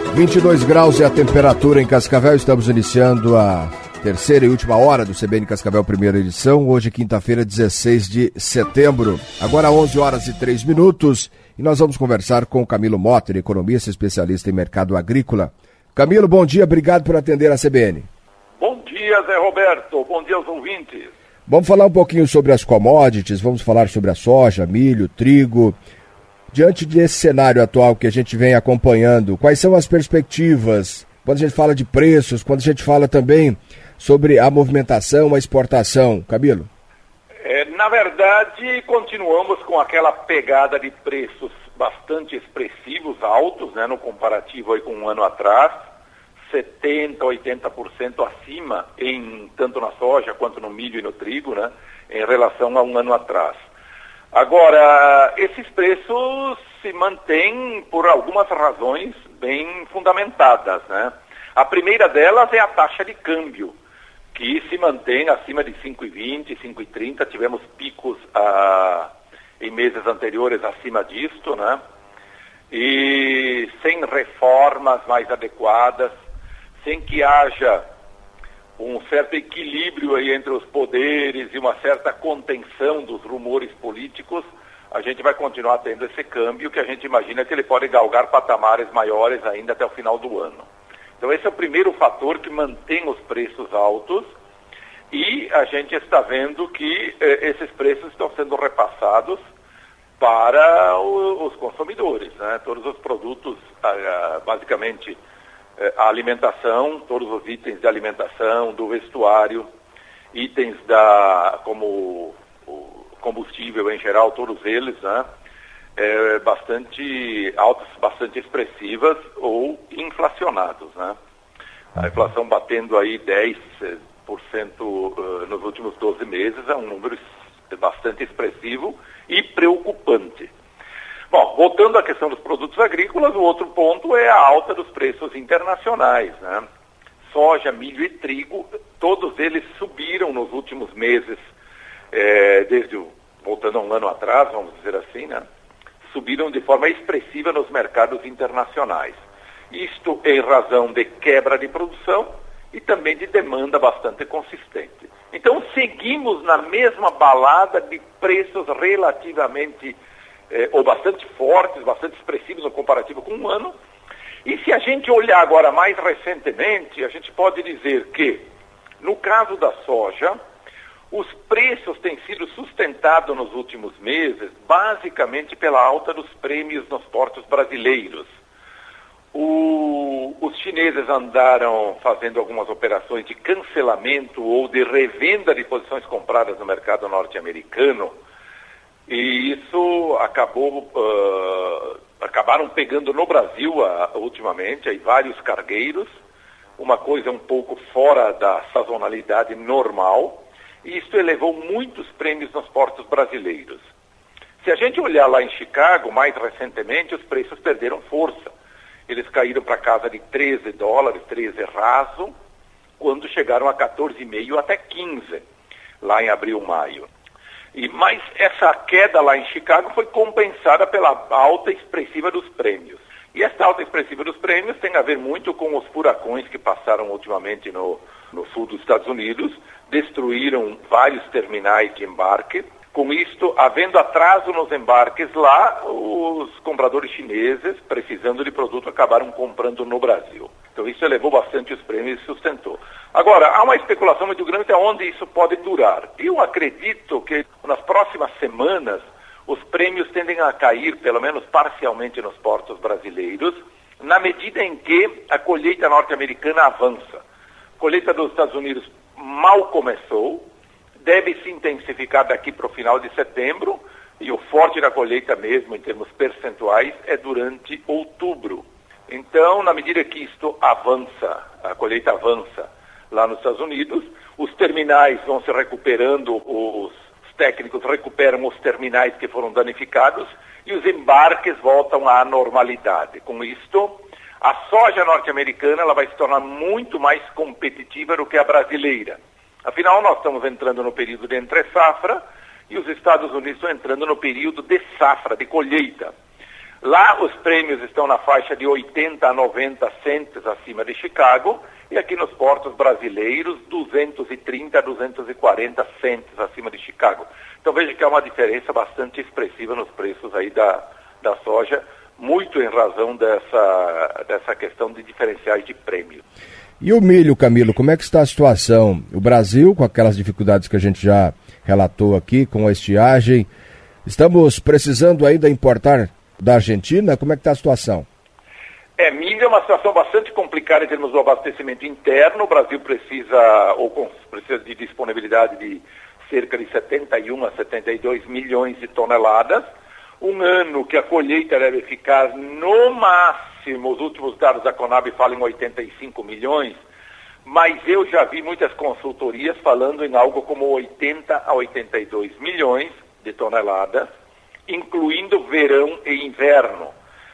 22 graus é a temperatura em Cascavel. Estamos iniciando a terceira e última hora do CBN Cascavel, primeira edição. Hoje, quinta-feira, 16 de setembro. Agora, 11 horas e 3 minutos. E nós vamos conversar com o Camilo Motter, economista especialista em mercado agrícola. Camilo, bom dia. Obrigado por atender a CBN. Bom dia, Zé Roberto. Bom dia aos ouvintes. Vamos falar um pouquinho sobre as commodities. Vamos falar sobre a soja, milho, trigo. Diante desse cenário atual que a gente vem acompanhando, quais são as perspectivas quando a gente fala de preços, quando a gente fala também sobre a movimentação, a exportação? Camilo? Na verdade, continuamos com aquela pegada de preços bastante expressivos, altos, né, no comparativo aí com um ano atrás, 70%, 80% acima, tanto na soja quanto no milho e no trigo, né, em relação a um ano atrás. Agora, esses preços se mantêm por algumas razões bem fundamentadas, né? A primeira delas é a taxa de câmbio, que se mantém acima de 5,20, 5,30. Tivemos picos em meses anteriores acima disto, né? E sem reformas mais adequadas, sem que haja um certo equilíbrio aí entre os poderes e uma certa contenção dos rumores políticos, a gente vai continuar tendo esse câmbio que a gente imagina que ele pode galgar patamares maiores ainda até o final do ano. Então esse é o primeiro fator que mantém os preços altos e a gente está vendo que esses preços estão sendo repassados para os consumidores, né? Todos os produtos, basicamente, a alimentação, todos os itens de alimentação, do vestuário, itens como o combustível em geral, todos eles, né, bastante altos, bastante expressivas ou inflacionados, né? A inflação batendo aí 10% nos últimos 12 meses é um número bastante expressivo e preocupante. Bom, voltando à questão dos produtos agrícolas, o outro ponto é a alta dos preços internacionais, né? Soja, milho e trigo, todos eles subiram nos últimos meses, voltando a um ano atrás, vamos dizer assim, né? Subiram de forma expressiva nos mercados internacionais. Isto em razão de quebra de produção e também de demanda bastante consistente. Então, seguimos na mesma balada de preços relativamente ou bastante fortes, bastante expressivos no comparativo com um ano. E se a gente olhar agora mais recentemente, a gente pode dizer que, no caso da soja, os preços têm sido sustentados nos últimos meses, basicamente pela alta dos prêmios nos portos brasileiros. Os chineses andaram fazendo algumas operações de cancelamento ou de revenda de posições compradas no mercado norte-americano, e isso acabaram pegando no Brasil ultimamente aí vários cargueiros, uma coisa um pouco fora da sazonalidade normal, e isso elevou muitos prêmios nos portos brasileiros. Se a gente olhar lá em Chicago, mais recentemente, os preços perderam força. Eles caíram para casa de $13, 13 raso, quando chegaram a 14,5 até 15, lá em abril, maio. Mas essa queda lá em Chicago foi compensada pela alta expressiva dos prêmios. E essa alta expressiva dos prêmios tem a ver muito com os furacões que passaram ultimamente no sul dos Estados Unidos, destruíram vários terminais de embarque. Com isto, havendo atraso nos embarques lá, os compradores chineses, precisando de produto, acabaram comprando no Brasil. Então isso elevou bastante os prêmios e sustentou. Agora, há uma especulação muito grande até onde isso pode durar. Eu acredito que nas próximas semanas os prêmios tendem a cair, pelo menos parcialmente, nos portos brasileiros, na medida em que a colheita norte-americana avança. A colheita dos Estados Unidos mal começou, deve se intensificar daqui para o final de setembro, e o forte da colheita mesmo, em termos percentuais, é durante outubro. Então, na medida que isto avança, a colheita avança lá nos Estados Unidos, os terminais vão se recuperando, os técnicos recuperam os terminais que foram danificados e os embarques voltam à normalidade. Com isto, a soja norte-americana ela vai se tornar muito mais competitiva do que a brasileira. Afinal, nós estamos entrando no período de entre-safra e os Estados Unidos estão entrando no período de safra, de colheita. Lá os prêmios estão na faixa de 80 a 90 centes acima de Chicago, e aqui nos portos brasileiros 230 a 240 centes acima de Chicago. Então veja que há uma diferença bastante expressiva nos preços aí da soja, muito em razão dessa questão de diferenciais de prêmio. E o milho, Camilo, como é que está a situação? O Brasil, com aquelas dificuldades que a gente já relatou aqui, com a estiagem, estamos precisando ainda importar da Argentina? Como é que está a situação? Milho é uma situação bastante complicada em termos do abastecimento interno. O Brasil precisa de disponibilidade de cerca de 71 a 72 milhões de toneladas. Um ano que a colheita deve ficar no máximo, os últimos dados da Conab falam em 85 milhões, mas eu já vi muitas consultorias falando em algo como 80 a 82 milhões de toneladas, incluindo verão e inverno.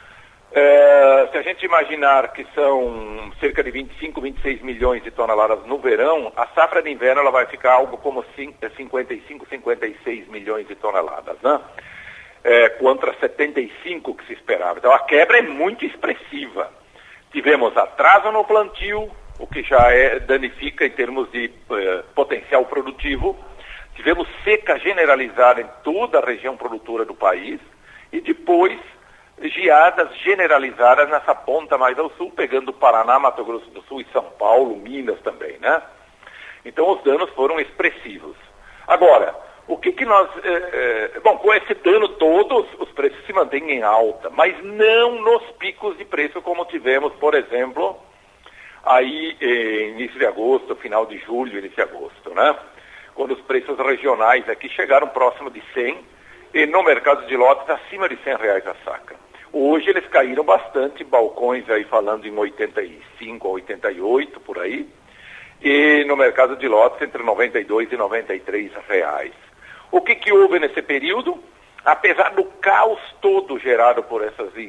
Se a gente imaginar que são cerca de 25, 26 milhões de toneladas no verão, a safra de inverno ela vai ficar algo como 55, 56 milhões de toneladas, né? Contra 75 que se esperava. Então a quebra é muito expressiva. Tivemos atraso no plantio, o que já danifica em termos de potencial produtivo. Tivemos seca generalizada em toda a região produtora do país e depois geadas generalizadas nessa ponta mais ao sul, pegando Paraná, Mato Grosso do Sul e São Paulo, Minas também, né? Então os danos foram expressivos. Agora, o que nós... com esse dano todo, os preços se mantêm em alta, mas não nos picos de preço como tivemos, por exemplo, aí início de agosto, final de julho, início de agosto, né? Quando os preços regionais aqui chegaram próximo de 100 e no mercado de lotes acima de R$100 a saca. Hoje eles caíram bastante, balcões aí falando em 85 a 88 por aí, e no mercado de lotes entre 92 e 93 reais. O que houve nesse período? Apesar do caos todo gerado por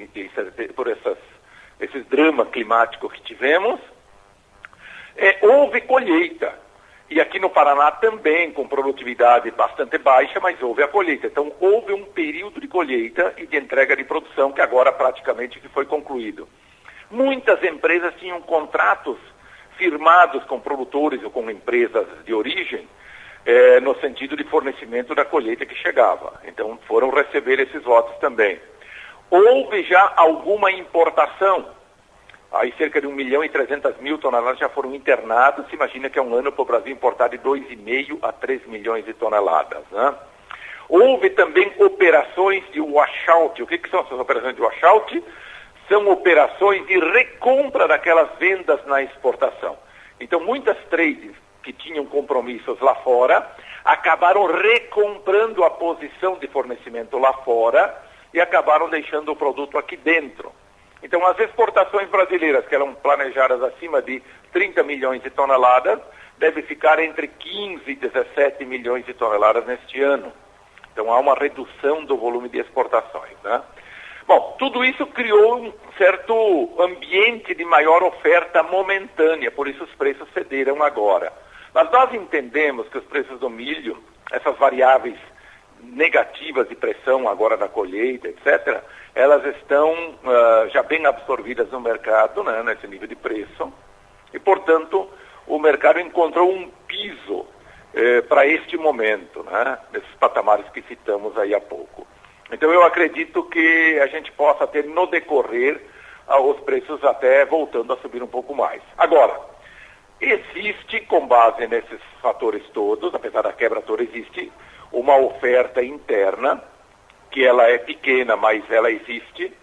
esses dramas climáticos que tivemos, houve colheita. E aqui no Paraná também, com produtividade bastante baixa, mas houve a colheita. Então, houve um período de colheita e de entrega de produção que agora praticamente foi concluído. Muitas empresas tinham contratos firmados com produtores ou com empresas de origem, no sentido de fornecimento da colheita que chegava. Então, foram receber esses lotes também. Houve já alguma importação. Aí cerca de 1.300.000 toneladas já foram internadas. Se imagina que é um ano para o Brasil importar de 2,5 a 3 milhões de toneladas, né? Houve também operações de washout. O que são essas operações de washout? São operações de recompra daquelas vendas na exportação. Então muitas trades que tinham compromissos lá fora acabaram recomprando a posição de fornecimento lá fora e acabaram deixando o produto aqui dentro. Então, as exportações brasileiras, que eram planejadas acima de 30 milhões de toneladas, devem ficar entre 15 e 17 milhões de toneladas neste ano. Então, há uma redução do volume de exportações, né? Bom, tudo isso criou um certo ambiente de maior oferta momentânea, por isso os preços cederam agora. Mas nós entendemos que os preços do milho, essas variáveis negativas de pressão agora da colheita, etc., elas estão já bem absorvidas no mercado, né, nesse nível de preço, e, portanto, o mercado encontrou um piso para este momento, né, nesses patamares que citamos aí há pouco. Então, eu acredito que a gente possa ter, no decorrer, os preços até voltando a subir um pouco mais. Agora, existe, com base nesses fatores todos, apesar da quebra toda, existe uma oferta interna, que ela é pequena, mas ela existe.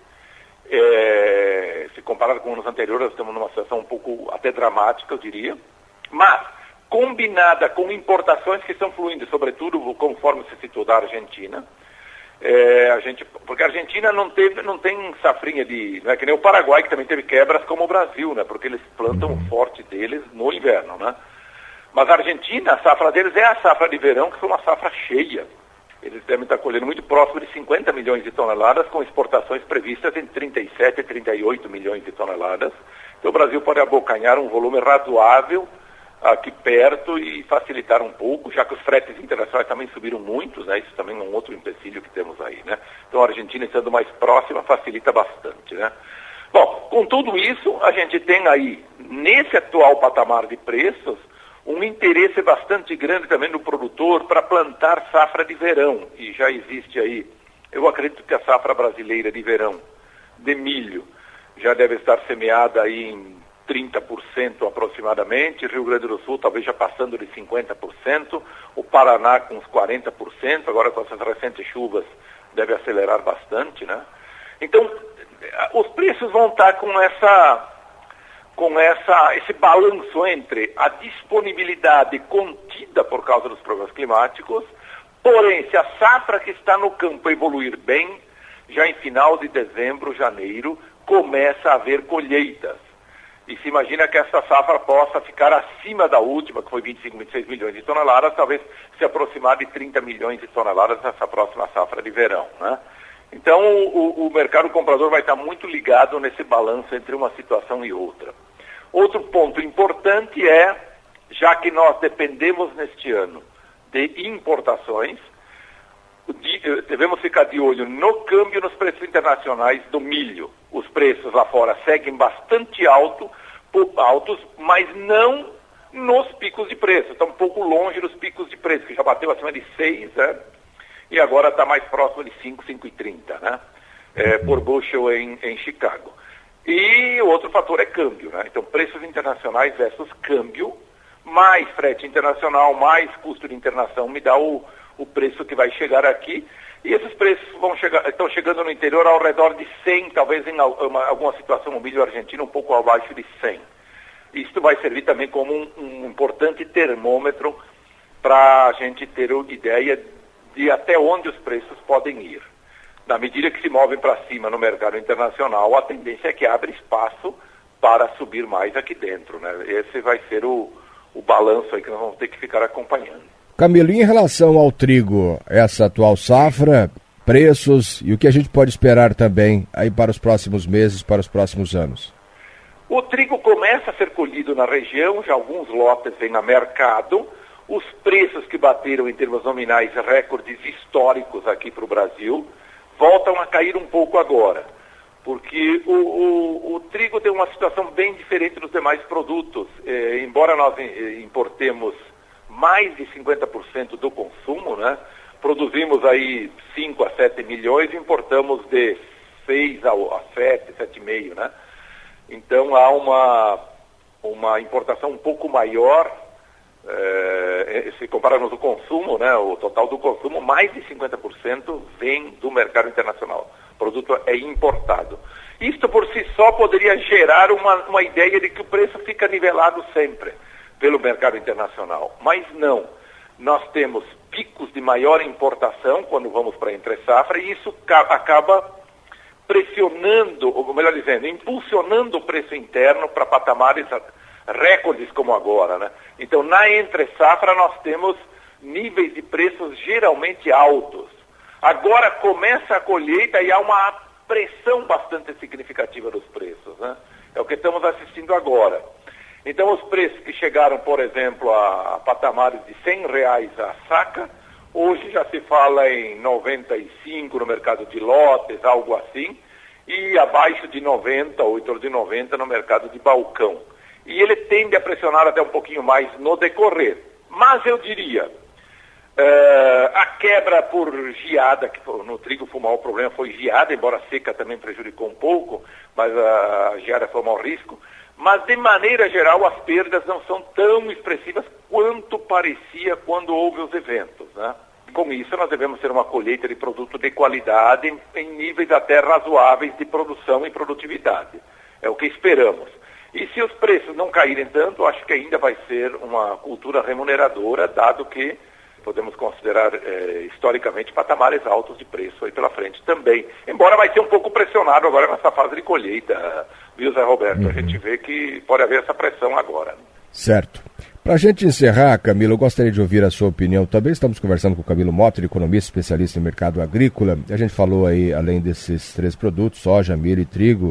Se comparado com anos anteriores, estamos numa situação um pouco até dramática, eu diria. Mas, combinada com importações que estão fluindo, sobretudo, conforme se citou, da Argentina, porque a Argentina não tem safrinha não é que nem o Paraguai, que também teve quebras como o Brasil, né? Porque eles plantam o forte deles no inverno, né? Mas a Argentina, a safra deles é a safra de verão, que foi uma safra cheia. Eles devem estar colhendo muito próximo de 50 milhões de toneladas, com exportações previstas entre 37 e 38 milhões de toneladas. Então o Brasil pode abocanhar um volume razoável aqui perto e facilitar um pouco, já que os fretes internacionais também subiram muito, né? Isso também é um outro empecilho que temos aí, né? Então a Argentina estando mais próxima facilita bastante, né? Bom, com tudo isso, a gente tem aí, nesse atual patamar de preços, um interesse bastante grande também do produtor para plantar safra de verão. E já existe aí, eu acredito que a safra brasileira de verão de milho já deve estar semeada aí em 30% aproximadamente, Rio Grande do Sul talvez já passando de 50%, o Paraná com uns 40%, agora com essas recentes chuvas deve acelerar bastante, né? Então, os preços vão estar com esse balanço entre a disponibilidade contida por causa dos problemas climáticos, porém, se a safra que está no campo evoluir bem, já em final de dezembro, janeiro, começa a haver colheitas. E se imagina que essa safra possa ficar acima da última, que foi 25, 26 milhões de toneladas, talvez se aproximar de 30 milhões de toneladas nessa próxima safra de verão, né? Então, o mercado comprador vai estar muito ligado nesse balanço entre uma situação e outra. Outro ponto importante é, já que nós dependemos neste ano de importações, devemos ficar de olho no câmbio nos preços internacionais do milho. Os preços lá fora seguem bastante altos, mas não nos picos de preço. Está um pouco longe dos picos de preço, que já bateu acima de 6, né? E agora está mais próximo de 5,30, né? Por bushel em Chicago. E o outro fator é câmbio, né? Então, preços internacionais versus câmbio, mais frete internacional, mais custo de internação, me dá o preço que vai chegar aqui. E esses preços estão chegando no interior ao redor de 100, talvez em alguma situação no milho argentino um pouco abaixo de 100. Isto vai servir também como um importante termômetro para a gente ter uma ideia de até onde os preços podem ir. Na medida que se movem para cima no mercado internacional, a tendência é que abre espaço para subir mais aqui dentro, né? Esse vai ser o balanço aí que nós vamos ter que ficar acompanhando. Camilo, em relação ao trigo, essa atual safra, preços e o que a gente pode esperar também aí para os próximos meses, para os próximos anos? O trigo começa a ser colhido na região, já alguns lotes vêm a mercado. Os preços que bateram em termos nominais recordes históricos aqui para o Brasil voltam a cair um pouco agora, porque o trigo tem uma situação bem diferente dos demais produtos. Embora nós importemos mais de 50% do consumo, né? Produzimos aí 5 a 7 milhões e importamos de 6 a 7, 7,5, né? Então há uma importação um pouco maior. Se compararmos o consumo, né, o total do consumo, mais de 50% vem do mercado internacional. O produto é importado. Isto por si só poderia gerar uma ideia de que o preço fica nivelado sempre pelo mercado internacional. Mas não. Nós temos picos de maior importação quando vamos para a entre-safra e isso acaba pressionando, ou melhor dizendo, impulsionando o preço interno para patamares recordes como agora, né? Então, na entre-safra nós temos níveis de preços geralmente altos. Agora começa a colheita e há uma pressão bastante significativa dos preços, né? É o que estamos assistindo agora. Então, os preços que chegaram, por exemplo, a patamares de R$100 a saca, hoje já se fala em 95 no mercado de lotes, algo assim, e abaixo de 90 ou em torno de 90 no mercado de balcão. E ele tende a pressionar até um pouquinho mais no decorrer. Mas eu diria, a quebra por geada, que no trigo foi o maior problema, foi geada, embora a seca também prejudicou um pouco, mas a geada foi o maior risco. Mas, de maneira geral, as perdas não são tão expressivas quanto parecia quando houve os eventos, né? Com isso, nós devemos ter uma colheita de produto de qualidade em níveis até razoáveis de produção e produtividade. É o que esperamos. E se os preços não caírem tanto, acho que ainda vai ser uma cultura remuneradora, dado que podemos considerar historicamente patamares altos de preço aí pela frente também. Embora vai ser um pouco pressionado agora nessa fase de colheita, viu, Zé Roberto? A gente vê que pode haver essa pressão agora. Certo. Para a gente encerrar, Camilo, eu gostaria de ouvir a sua opinião também. Estamos conversando com o Camilo Mota, economista especialista em mercado agrícola. A gente falou aí, além desses 3 produtos, soja, milho e trigo,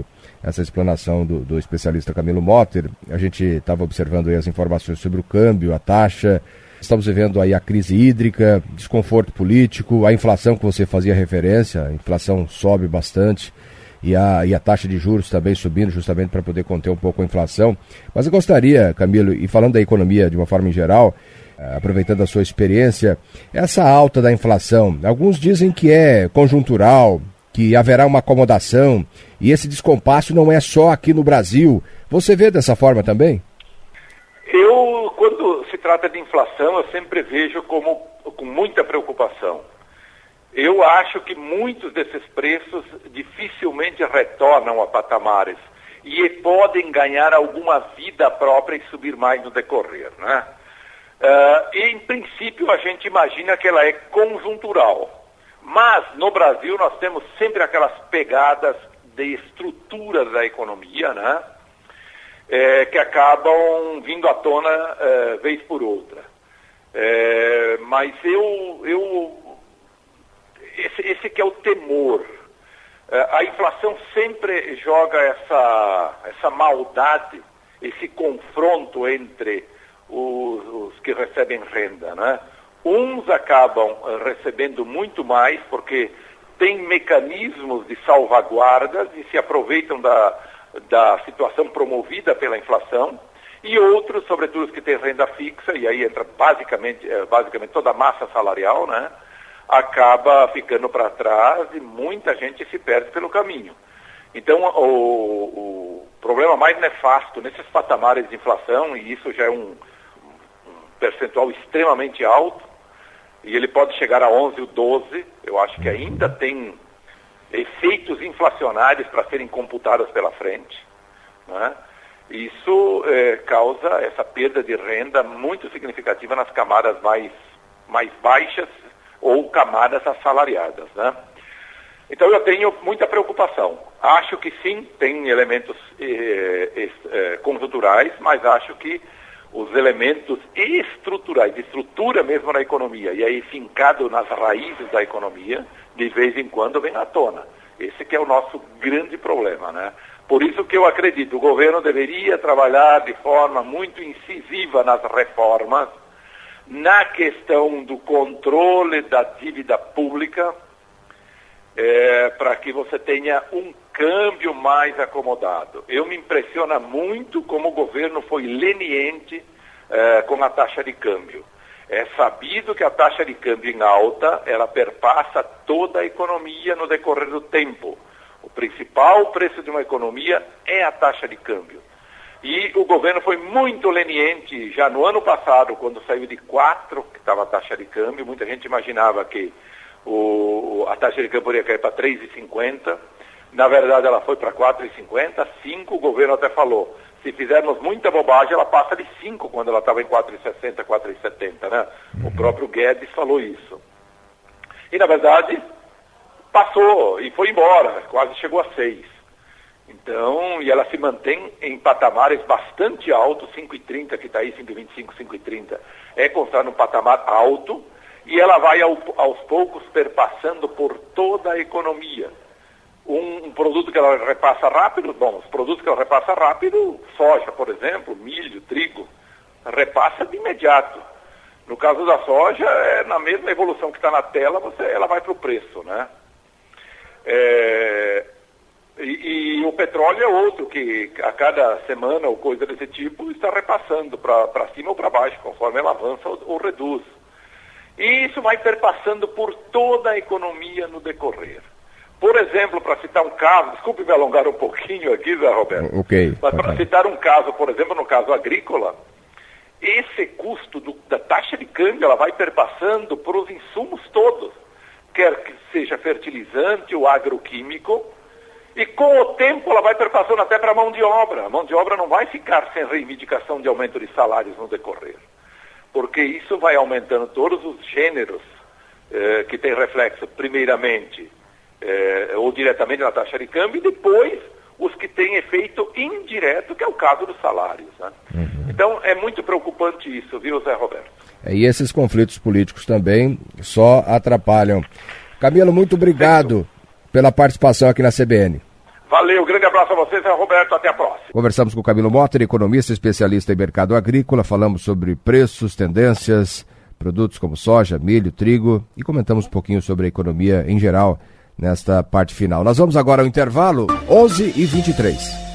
essa explanação do especialista Camilo Motter. A gente estava observando aí as informações sobre o câmbio, a taxa. Estamos vivendo aí a crise hídrica, desconforto político, a inflação que você fazia referência, a inflação sobe bastante e a taxa de juros também subindo justamente para poder conter um pouco a inflação. Mas eu gostaria, Camilo, e falando da economia de uma forma em geral, aproveitando a sua experiência, essa alta da inflação, alguns dizem que é conjuntural, que haverá uma acomodação e esse descompasso não é só aqui no Brasil. Você vê dessa forma também? Quando se trata de inflação, eu sempre vejo com muita preocupação. Eu acho que muitos desses preços dificilmente retornam a patamares e podem ganhar alguma vida própria e subir mais no decorrer, né? E, em princípio, a gente imagina que ela é conjuntural. Mas, no Brasil, nós temos sempre aquelas pegadas de estrutura da economia, né? Que acabam vindo à tona vez por outra. Mas esse que é o temor. A inflação sempre joga essa maldade, esse confronto entre os que recebem renda, né? Uns acabam recebendo muito mais porque tem mecanismos de salvaguardas e se aproveitam da situação promovida pela inflação, e outros, sobretudo os que têm renda fixa, e aí entra basicamente toda a massa salarial, né, acaba ficando para trás e muita gente se perde pelo caminho. Então, o problema mais nefasto nesses patamares de inflação, e isso já é um percentual extremamente alto, e ele pode chegar a 11 ou 12, eu acho que ainda tem efeitos inflacionários para serem computados pela frente, né? Isso causa essa perda de renda muito significativa nas camadas mais baixas ou camadas assalariadas, né? Então eu tenho muita preocupação. Acho que sim, tem elementos conjunturais, mas acho que os elementos estruturais, de estrutura mesmo na economia, e aí fincado nas raízes da economia, de vez em quando vem à tona. Esse que é o nosso grande problema, né? Por isso que eu acredito, o governo deveria trabalhar de forma muito incisiva nas reformas, na questão do controle da dívida pública, para que você tenha um câmbio mais acomodado. Me impressiona muito como o governo foi leniente com a taxa de câmbio. É sabido que a taxa de câmbio em alta, ela perpassa toda a economia no decorrer do tempo. O principal preço de uma economia é a taxa de câmbio. E o governo foi muito leniente já no ano passado, quando saiu de 4, que estava a taxa de câmbio. Muita gente imaginava que a taxa de câmbio ia cair para 3,50. Na verdade, ela foi para 4,50, 5, o governo até falou. Se fizermos muita bobagem, ela passa de 5 quando ela estava em 4,60, 4,70, né? O próprio Guedes falou isso. E, na verdade, passou e foi embora, quase chegou a 6. Então, e ela se mantém em patamares bastante altos, 5,30 que está aí, 5,25, 5,30. É considerado num patamar alto e ela vai aos poucos perpassando por toda a economia. Um produto que ela repassa rápido, os produtos que ela repassa rápido, soja, por exemplo, milho, trigo, repassa de imediato. No caso da soja, na mesma evolução que está na tela, ela vai para o preço, né? E o petróleo é outro, que a cada semana ou coisa desse tipo está repassando para cima ou para baixo, conforme ela avança ou reduz. E isso vai perpassando por toda a economia no decorrer. Por exemplo, para citar um caso, desculpe me alongar um pouquinho aqui, Zé Roberto, mas para citar um caso, por exemplo, no caso agrícola, esse custo da taxa de câmbio, ela vai perpassando por os insumos todos, quer que seja fertilizante ou agroquímico, e com o tempo ela vai perpassando até para a mão de obra. A mão de obra não vai ficar sem reivindicação de aumento de salários no decorrer, porque isso vai aumentando todos os gêneros que tem reflexo, primeiramente, ou diretamente na taxa de câmbio, e depois os que têm efeito indireto, que é o caso dos salários, né? Então é muito preocupante isso, viu, Zé Roberto? E esses conflitos políticos também só atrapalham. Camilo, muito obrigado pela participação aqui na CBN. Valeu, grande abraço a vocês, Roberto, até a próxima. Conversamos com o Camilo Motter, economista especialista em mercado agrícola, falamos sobre preços, tendências, produtos como soja, milho, trigo e comentamos um pouquinho sobre a economia em geral nesta parte final. Nós vamos agora ao intervalo, 11h23.